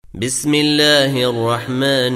بسم الله الرحمن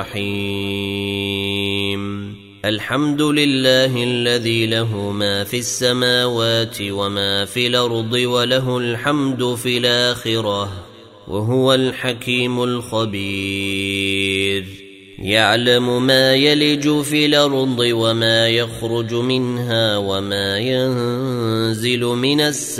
الرحيم. الحمد لله الذي له ما في السماوات وما في الأرض وله الحمد في الآخرة وهو الحكيم الخبير. يعلم ما يلج في الأرض وما يخرج منها وما ينزل من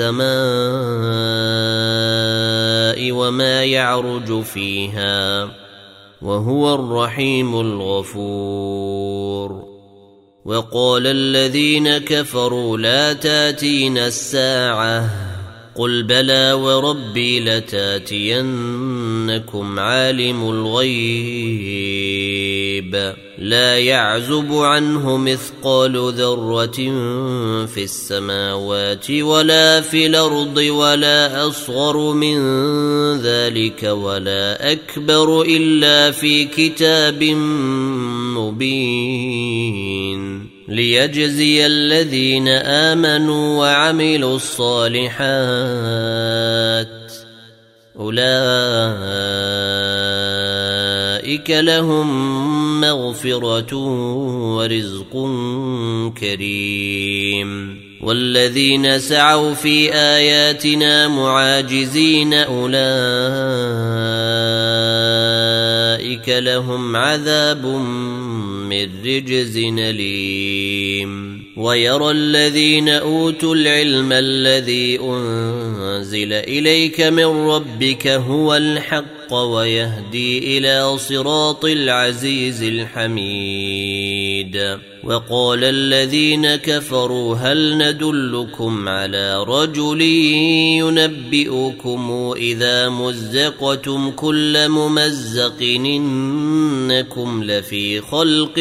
السماء وما يعرج فيها وهو الرحيم الغفور. وقال الذين كفروا لا تاتينا الساعة قل بلى وربي لتاتينكم عالم الغيب لا يعزب عنه مثقال ذرة في السماوات ولا في الأرض ولا أصغر من ذلك ولا أكبر إلا في كتاب مبين ليجزي الذين آمنوا وعملوا الصالحات أولئك لهم مغفرة ورزق كريم. والذين سعوا في آياتنا معاجزين أولئك لهم عذاب من رجز أليم. ويرى الذين أوتوا العلم الذي أنزل إليك من ربك هو الحق ويهدي إلى صراط العزيز الحميد. وقال الذين كفروا هل ندلكم على رجل ينبئكم إذا مزقتم كل ممزق إنكم لفي خلق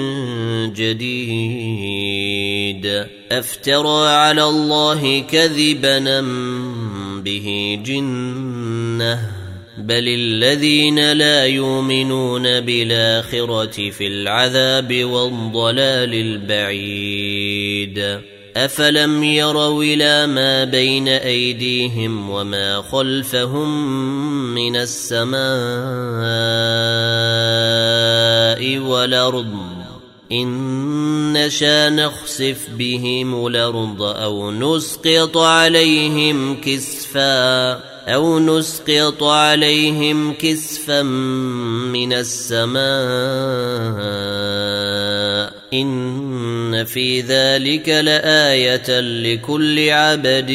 جديد أفترى على الله كذبا به جنة بل الذين لا يؤمنون بالآخرة في العذاب والضلال البعيد. أفلم يروا إلى ما بين أيديهم وما خلفهم من السماء والأرض إن نشأ نخسف بهم الأرض أو نسقط عليهم كسفا من السماء إن في ذلك لآية لكل عبد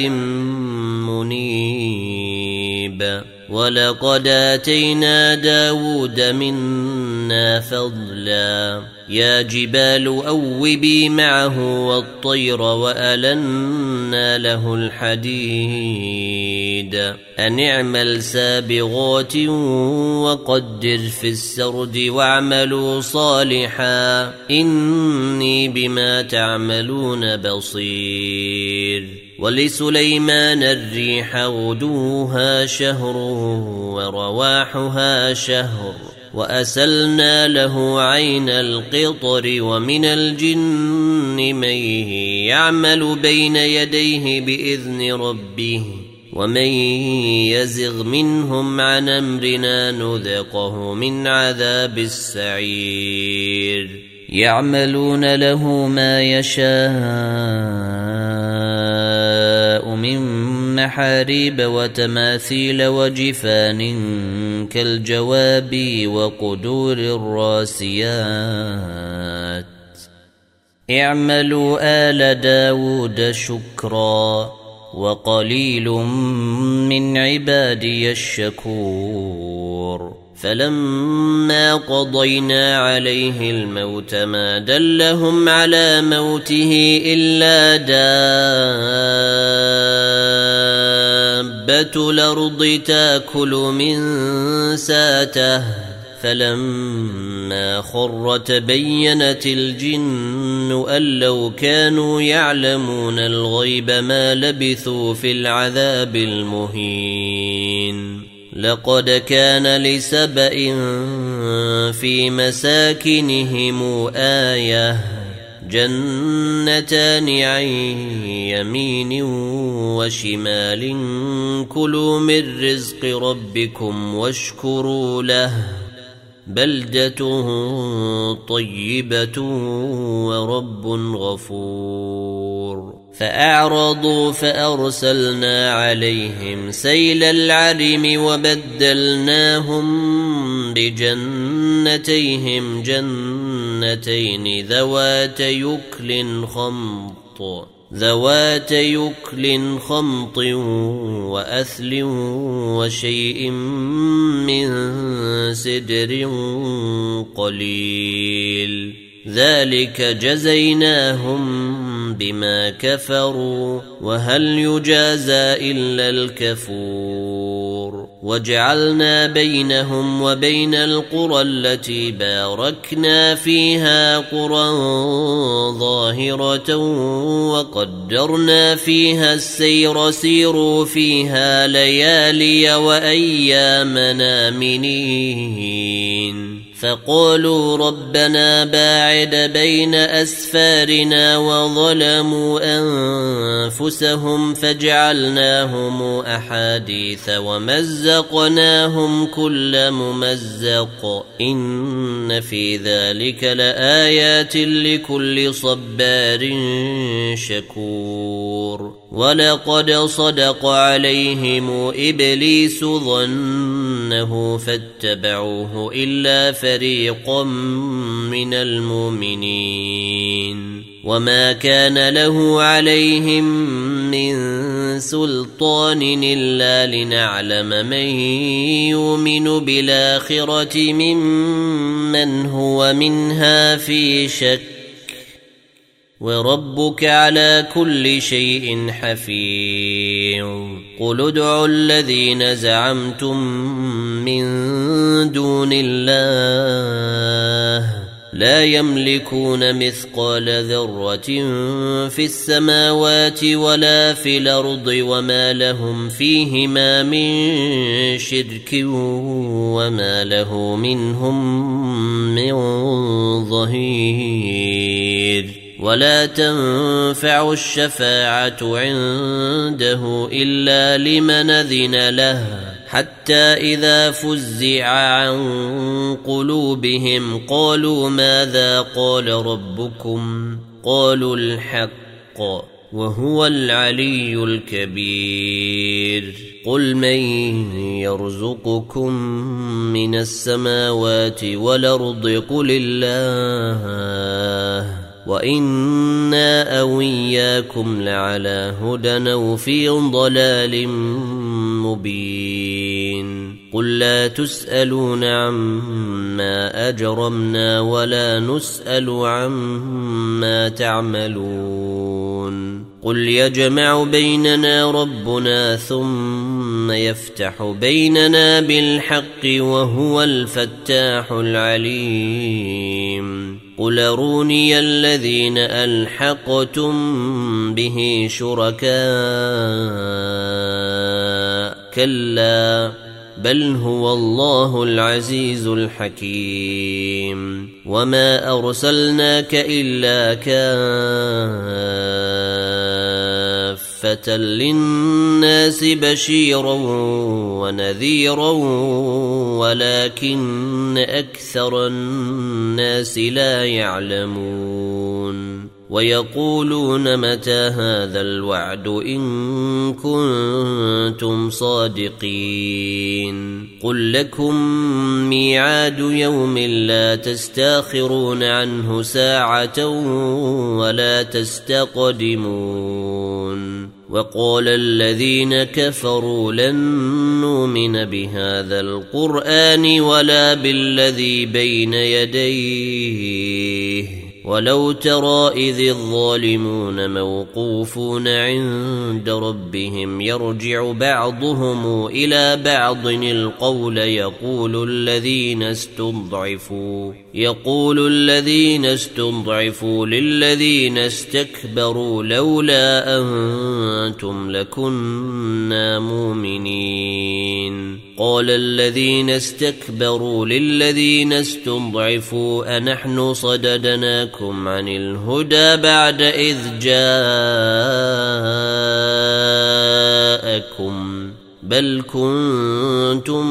منيب. ولقد آتينا داود منا فضلا يا جبال أوبي معه والطير وألنا له الحديد أن اعمل سابغات وقدر في السرد واعملوا صالحا إني بما تعملون بصير. ولسليمان الريح غدوها شهر ورواحها شهر وأسلنا له عين القطر ومن الجن من يعمل بين يديه بإذن ربه ومن يزغ منهم عن أمرنا نذقه من عذاب السعير. يعملون له ما يشاء من محاريب وتماثيل وجفان كالجواب وقدور الراسيات اعملوا آل داود شكرا وقليل من عبادي الشكور. فلما قضينا عليه الموت ما دلهم على موته إلا دابة الأرض تأكل من ساته فلما خر تبينت الجن أن لو كانوا يعلمون الغيب ما لبثوا في العذاب المهين. لقد كان لسبأ في مساكنهم آية جنتان عن يمين وشمال كلوا من رزق ربكم واشكروا له بلدة طيبة ورب غفور فأعرضوا فأرسلنا عليهم سيل العرم وبدلناهم بجنتيهم جنتين ذوات يكل خمط وأثل وشيء من سدر قليل ذلك جزيناهم بما كفروا وهل يجازى إلا الكفور وجعلنا بينهم وبين القرى التي باركنا فيها قرى ظاهرة وقدرنا فيها السير سيروا فيها ليالي وأيامنا آمنين فقالوا ربنا باعد بين أسفارنا وظلموا أنفسهم فجعلناهم أحاديث ومزقناهم كل ممزق إن في ذلك لآيات لكل صبار شكور ولقد صدق عليهم إبليس ظنه فاتبعوه إلا فريقا من المؤمنين وما كان له عليهم من سلطان إلا لنعلم من يؤمن بالآخرة ممن هو منها في شك وربك على كل شيء حفيظ قل ادعوا الذين زعمتم من دون الله لا يملكون مثقال ذرة في السماوات ولا في الأرض وما لهم فيهما من شرك وما له منهم من ظهير ولا تنفع الشفاعة عنده إلا لمن أذن له حتى إذا فزع عن قلوبهم قالوا ماذا قال ربكم قالوا الحق وهو العلي الكبير قل من يرزقكم من السماوات والأرض قل الله وإنا أو إياكم لعلى هدى أو في ضلال مبين قل لا تسألون عما أجرمنا ولا نسأل عما تعملون قل يجمع بيننا ربنا ثم يفتح بيننا بالحق وهو الفتاح العليم قل أروني الذين ألحقتم به شركاء كلا بل هو الله العزيز الحكيم وما أرسلناك إلا كافة للناس بشيرا ونذيرا ولكن أكثر الناس لا يعلمون ويقولون متى هذا الوعد إن كنتم صادقين قل لكم ميعاد يوم لا تستاخرون عنه ساعة ولا تستقدمون وقال الذين كفروا لن نؤمن بهذا القرآن ولا بالذي بين يديه ولو ترى إذ الظالمون موقوفون عند ربهم يرجع بعضهم إلى بعض القول يقول الذين استضعفوا للذين استكبروا لولا أنتم لكنا مؤمنين قال الذين استكبروا للذين استضعفوا أنحن صددناكم عن الهدى بعد إذ جاءكم بل كنتم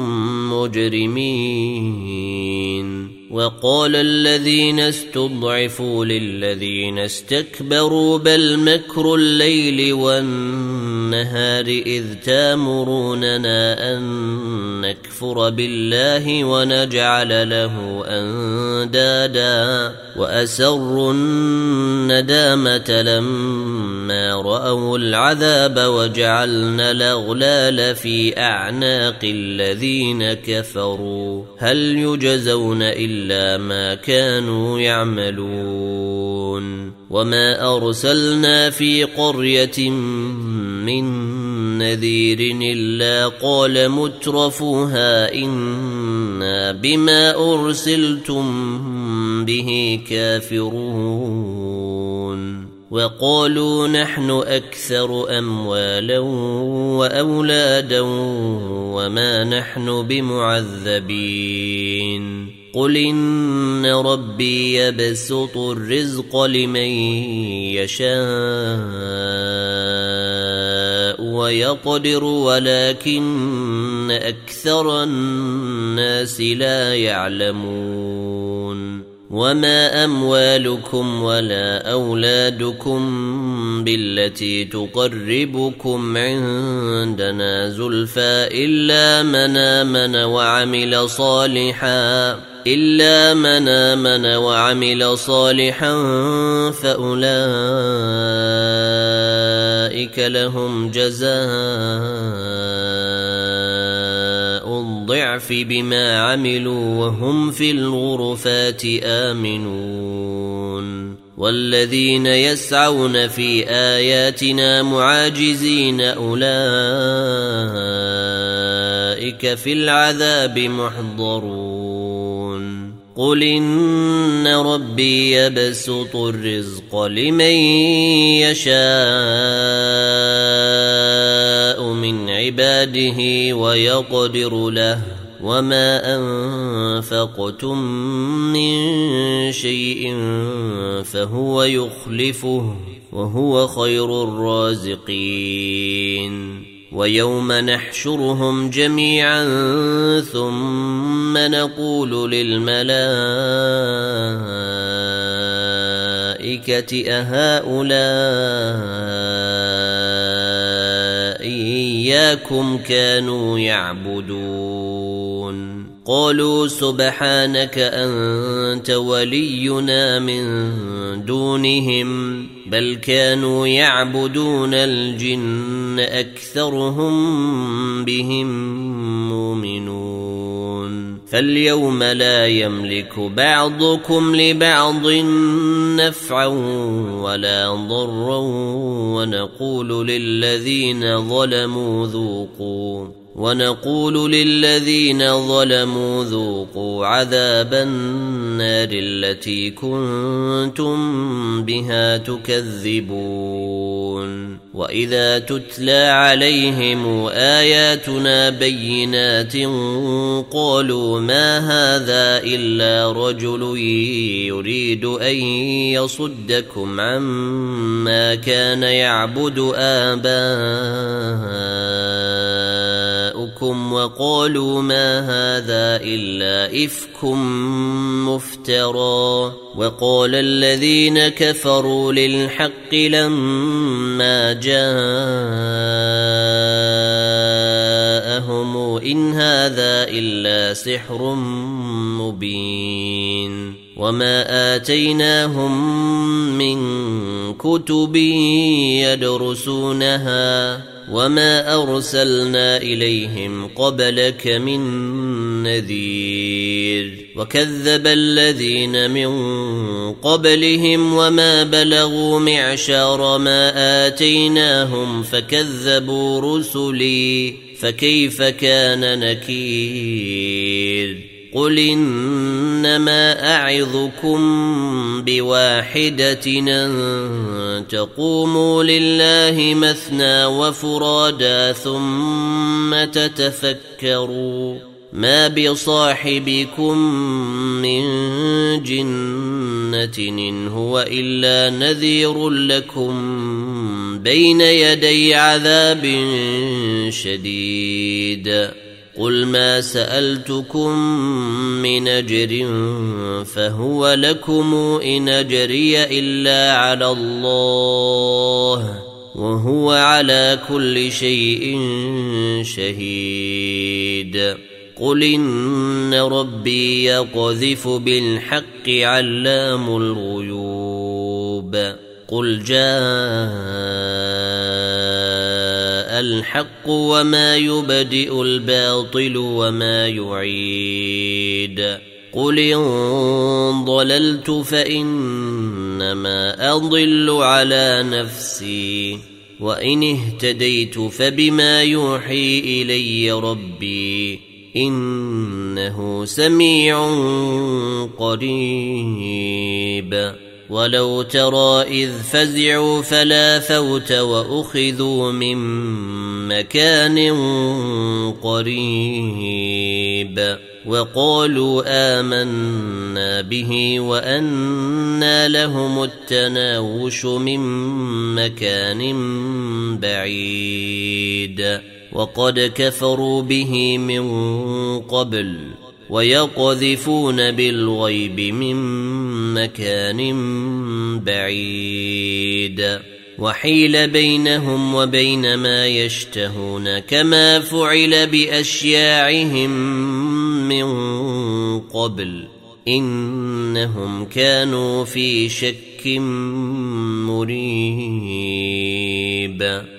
مجرمين. وقال الذين استضعفوا للذين استكبروا بل مكر الليل والنهار إذ تامروننا أن نكفر بالله ونجعل له أندادا وأسروا الندامة لما رأوا العذاب وجعلنا الأغلال في أعناق الذين كفروا هل يجزون إلا ما كانوا يعملون. وما أرسلنا في قرية من نذير إلا قال مترفوها إنا بما أرسلتم به كافرون. وقالوا نحن أكثر أموالا وأولادا وما نحن بمعذبين. قل إن ربي يبسط الرزق لمن يشاء ويقدر ولكن أكثر الناس لا يعلمون. وما أموالكم ولا أولادكم بالتي تقربكم عندنا زلفى إلا من آمن وعمل صالحا فأولئك لهم جزاء الضعف بما عملوا وهم في الغرفات آمنون. والذين يسعون في آياتنا معاجزين أولئك في العذاب محضرون. قل إن ربي يبسط الرزق لمن يشاء من عباده ويقدر له وما أنفقتم من شيء فهو يخلفه وهو خير الرازقين. ويوم نحشرهم جميعا ثم نقول للملائكة أهؤلاء إياكم كانوا يعبدون؟ قالوا سبحانك أنت ولينا من دونهم بل كانوا يعبدون الجن أكثرهم بهم مؤمنون. فاليوم لا يملك بعضكم لبعض نفعا ولا ضرا ونقول للذين ظلموا ذوقوا عذاب النار التي كنتم بها تكذبون. وإذا تتلى عليهم آياتنا بينات قالوا ما هذا إلا رجل يريد أن يصدكم عما كان يعبد آباؤكم وقالوا ما هذا إلا إفك مفترى. وقال الذين كفروا للحق لما جاءهم إن هذا إلا سحر مبين. وما آتيناهم من كتب يدرسونها وما أرسلنا إليهم قبلك من نذير. وكذب الذين من قبلهم وما بلغوا معشار ما آتيناهم فكذبوا رسلي فكيف كان نكير. قل إن إنما أعظكم بواحدة أن تقوموا لله مثنى وفرادا ثم تتفكروا ما بصاحبكم من جنة إن هو إلا نذير لكم بين يدي عذاب شديد قل ما سألتكم من أجر فهو لكم إن أجري إلا على الله وهو على كل شيء شهيد قل إن ربي يقذف بالحق علام الغيوب قل جاء الحق وما يبدئ الباطل وما يعيد قل إن ضللت فإنما أضل على نفسي وإن اهتديت فبما يوحي إلي ربي إنه سميع قريب ولو ترى إذ فزعوا فلا فوت وأخذوا من مكان قريب وقالوا آمنا به وأنى لهم التناوش من مكان بعيد وقد كفروا به من قبل ويقذفون بالغيب من مكان بعيد وحيل بينهم وبين ما يشتهون كما فعل بأشياعهم من قبل إنهم كانوا في شك مريب